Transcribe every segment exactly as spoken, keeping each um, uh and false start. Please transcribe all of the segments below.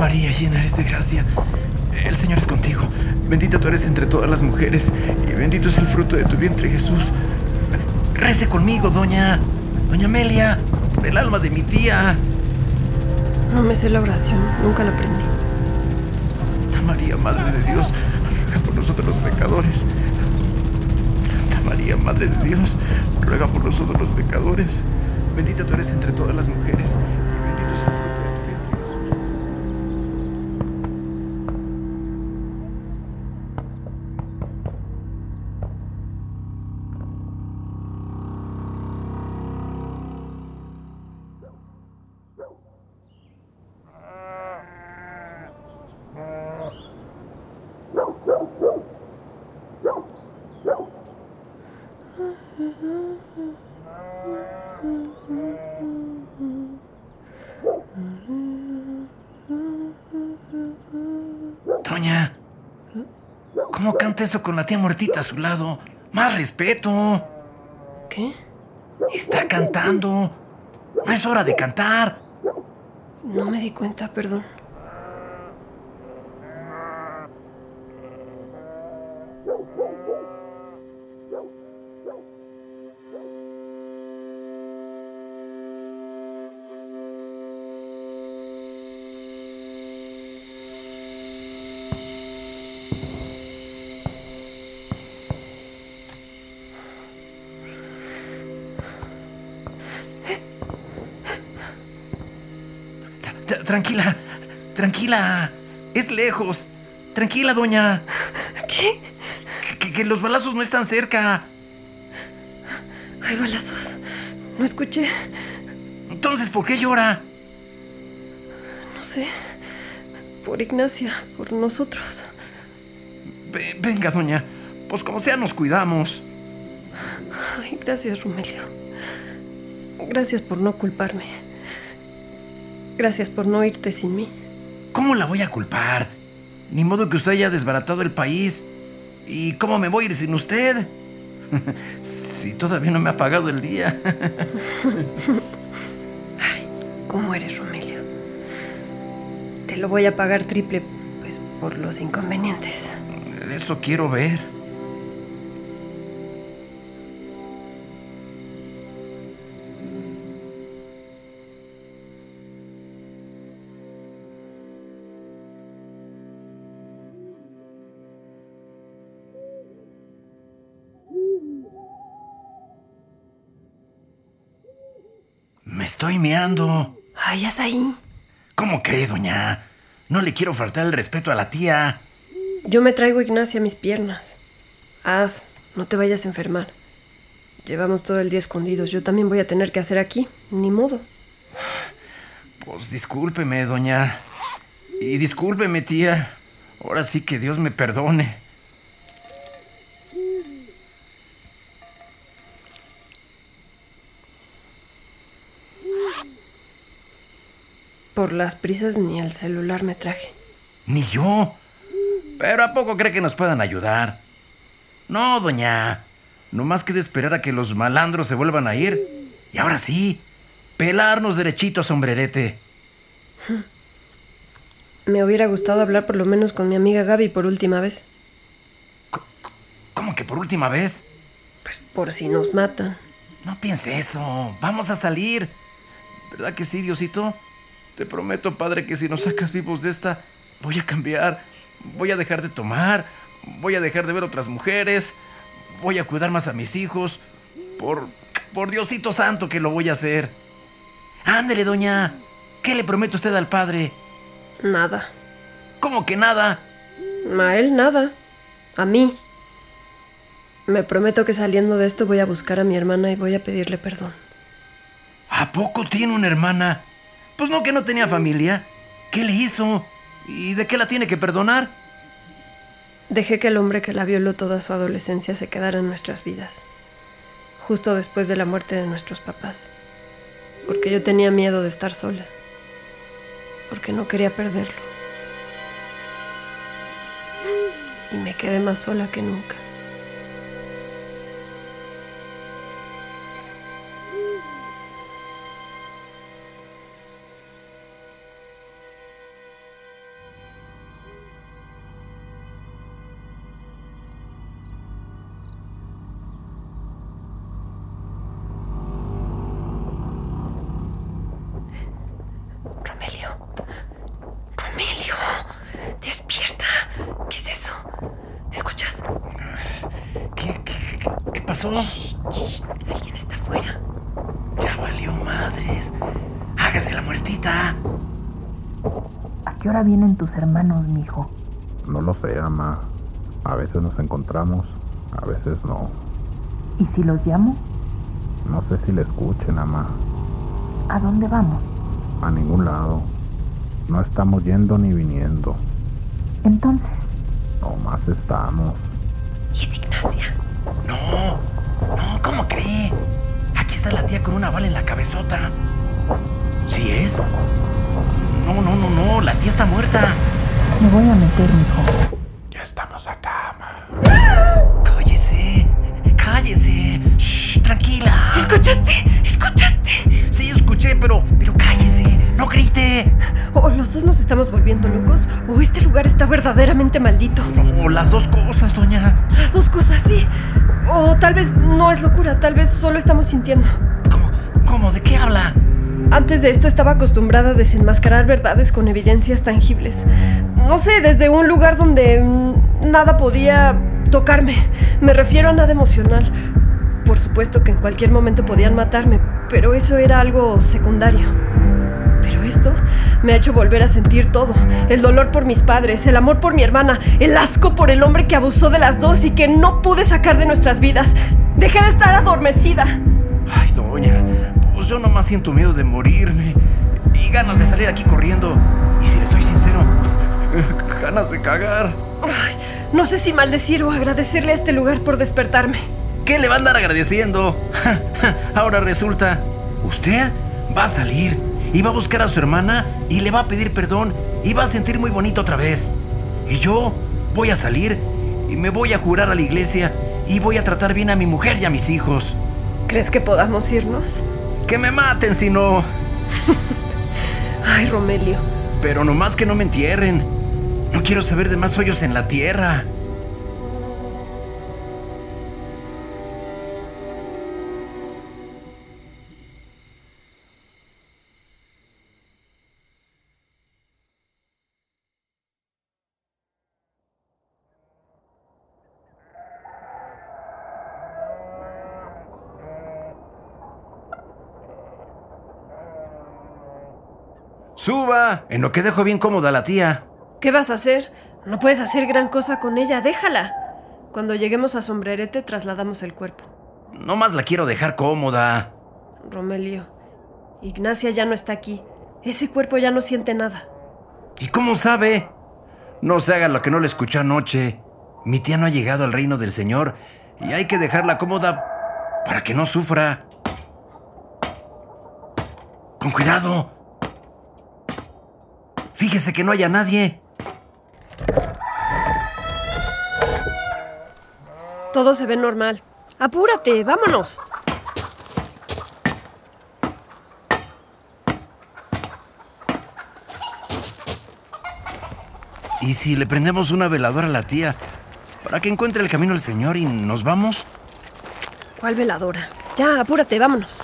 María, llena eres de gracia. El Señor es contigo. Bendita tú eres entre todas las mujeres, y bendito es el fruto de tu vientre, Jesús. Rece conmigo, doña... Doña Amelia, el alma de mi tía. No me sé la oración, nunca la aprendí. Santa María, Madre de Dios, ruega por nosotros los pecadores. Santa María, Madre de Dios, ruega por nosotros los pecadores. Bendita tú eres entre todas las mujeres, y bendito es el fruto de tu vientre, Jesús. Doña, ¿cómo canta eso con la tía muertita a su lado? ¡Más respeto! ¿Qué? Está cantando. No es hora de cantar. No me di cuenta, perdón. Tra- Tranquila, tranquila. Es lejos. Tranquila, doña. ¿Qué? Que, que los balazos no están cerca. Hay balazos. No escuché. Entonces, ¿por qué llora? No sé. Por Ignacia, por nosotros. Ve- venga, doña. Pues como sea, nos cuidamos. Ay, gracias, Romelio. Gracias por no culparme. Gracias por no irte sin mí. ¿Cómo la voy a culpar? Ni modo que usted haya desbaratado el país. ¿Y cómo me voy a ir sin usted? Si todavía no me ha pagado el día. Ay, ¿cómo eres, Romelio? Te lo voy a pagar triple, pues, por los inconvenientes. Eso quiero ver. Me estoy meando. Ay, haz ahí. ¿Cómo cree, doña? No le quiero faltar el respeto a la tía. Yo me traigo a Ignacia a mis piernas. Haz, no te vayas a enfermar. Llevamos todo el día escondidos. Yo también voy a tener que hacer aquí. Ni modo. Pues discúlpeme, doña. Y discúlpeme, tía. Ahora sí que Dios me perdone. Por las prisas ni el celular me traje. Ni yo. Pero ¿a poco cree que nos puedan ayudar? No, doña. No más queda esperar a que los malandros se vuelvan a ir. Y ahora sí, pelarnos derechito a sombrerete. Me hubiera gustado hablar por lo menos con mi amiga Gaby por última vez. ¿Cómo que por última vez? Pues por si nos matan. No piense eso. Vamos a salir. ¿Verdad que sí, Diosito? Te prometo, Padre, que si nos sacas vivos de esta, voy a cambiar. Voy a dejar de tomar. Voy a dejar de ver otras mujeres. Voy a cuidar más a mis hijos. Por, por Diosito Santo que lo voy a hacer. Ándele, doña. ¿Qué le promete usted al Padre? Nada. ¿Cómo que nada? A él nada. A mí. Me prometo que saliendo de esto voy a buscar a mi hermana y voy a pedirle perdón. ¿A poco tiene una hermana? Pues no, que no tenía familia. ¿Qué le hizo? ¿Y de qué la tiene que perdonar? Dejé que el hombre que la violó toda su adolescencia se quedara en nuestras vidas. Justo después de la muerte de nuestros papás. Porque yo tenía miedo de estar sola. Porque no quería perderlo. Y me quedé más sola que nunca. pasó? Alguien está afuera. Ya valió madres. Hágase la muertita. ¿A qué hora vienen tus hermanos, mijo? No lo sé, mamá. A veces nos encontramos, a veces no. ¿Y si los llamo? No sé si le escuchen, mamá. ¿A dónde vamos? A ningún lado. No estamos yendo ni viniendo. Entonces, Nomás estamos. ¿Y es Ignacia? No, no, ¿cómo cree? Aquí está la tía con una bala en la cabezota. ¿Sí es? No, no, no, no, la tía está muerta. me voy a meter, mijo. Ya estamos acá, mamá. Cállese, cállese. Shh, tranquila. ¿Escuchaste? ¿Escuchaste? Sí, escuché, pero, pero cállese, no grite. O los dos nos estamos volviendo locos, o este lugar está verdaderamente maldito. No, las dos cosas, doña. Las dos cosas, sí. O tal vez no es locura, tal vez solo estamos sintiendo. ¿Cómo, cómo, de qué habla? Antes de esto estaba acostumbrada a desenmascarar verdades con evidencias tangibles. No sé, desde un lugar donde mm, nada podía tocarme. Me refiero a nada emocional. Por supuesto que en cualquier momento podían matarme, pero eso era algo secundario. Pero esto me ha hecho volver a sentir todo. El dolor por mis padres, el amor por mi hermana, el asco por el hombre que abusó de las dos y que no pude sacar de nuestras vidas. Dejé de estar adormecida. Ay, doña, pues yo nomás siento miedo de morirme y ganas de salir aquí corriendo. Y si le soy sincero, ganas de cagar. Ay, no sé si maldecir o agradecerle a este lugar por despertarme. ¿Qué le va a andar agradeciendo? Ahora resulta, usted va a salir y va a buscar a su hermana y le va a pedir perdón y va a sentir muy bonito otra vez. Y yo voy a salir y me voy a jurar a la iglesia y voy a tratar bien a mi mujer y a mis hijos. ¿Crees que podamos irnos? Que me maten si no. Ay, Romelio. Pero nomás que no me entierren. No quiero saber de más hoyos en la tierra. ¡Suba! En lo que dejo bien cómoda a la tía. ¿Qué vas a hacer? No puedes hacer gran cosa con ella, déjala. Cuando lleguemos a Sombrerete trasladamos el cuerpo. Nomás la quiero dejar cómoda. Romelio, Ignacia ya no está aquí. Ese cuerpo ya no siente nada. ¿Y cómo sabe? No se haga lo que no le escuchó anoche. Mi tía no ha llegado al reino del Señor y hay que dejarla cómoda para que no sufra. ¡Con cuidado! Fíjese que no haya nadie. Todo se ve normal. ¡Apúrate! ¡Vámonos! ¿Y si le prendemos una veladora a la tía para que encuentre el camino al Señor y nos vamos? ¿Cuál veladora? Ya, apúrate, vámonos.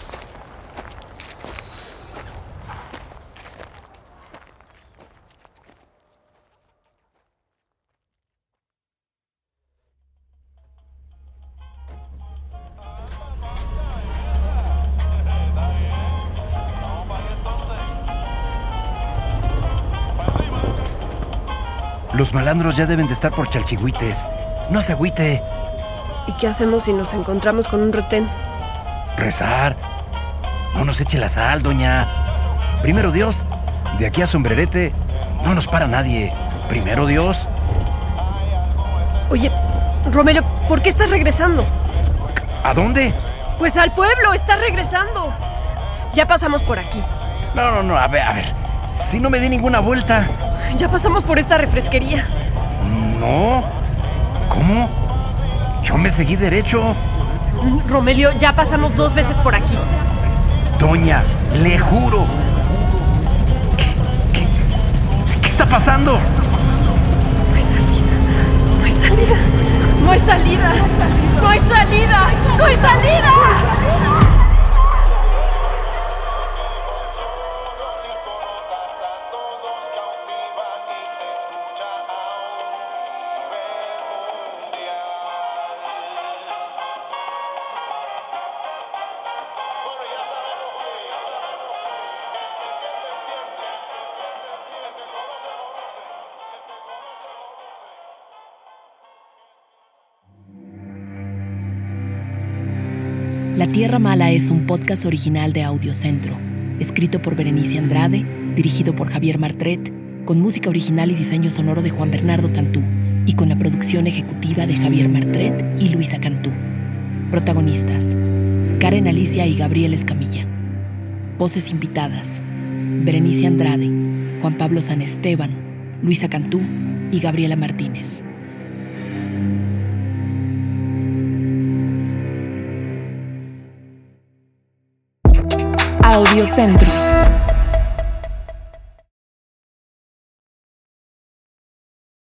Los malandros ya deben de estar por Chalchihuites. No se agüite. ¿Y qué hacemos si nos encontramos con un retén? Rezar. No nos eche la sal, doña. Primero Dios. De aquí a Sombrerete no nos para nadie. Primero Dios. Oye, Romelio, ¿por qué estás regresando? ¿A dónde? Pues al pueblo, estás regresando. Ya pasamos por aquí. No, no, no, a ver, a ver. Si no me di ninguna vuelta. Ya pasamos por esta refresquería. No. ¿Cómo? Yo me seguí derecho. Romelio, ya pasamos dos veces por aquí. Doña, le juro. ¿Qué, qué, qué está pasando? No hay salida. No hay salida. No hay salida. No hay salida. No hay salida. La Tierra Mala es un podcast original de Audiocentro, escrito por Berenice Andrade, dirigido por Javier Martret, con música original y diseño sonoro de Juan Bernardo Cantú, y con la producción ejecutiva de Javier Martret y Luisa Cantú. Protagonistas: Karen Alicia y Gabriel Escamilla. Voces invitadas: Berenice Andrade, Juan Pablo San Esteban, Luisa Cantú y Gabriela Martínez. Audiocentro.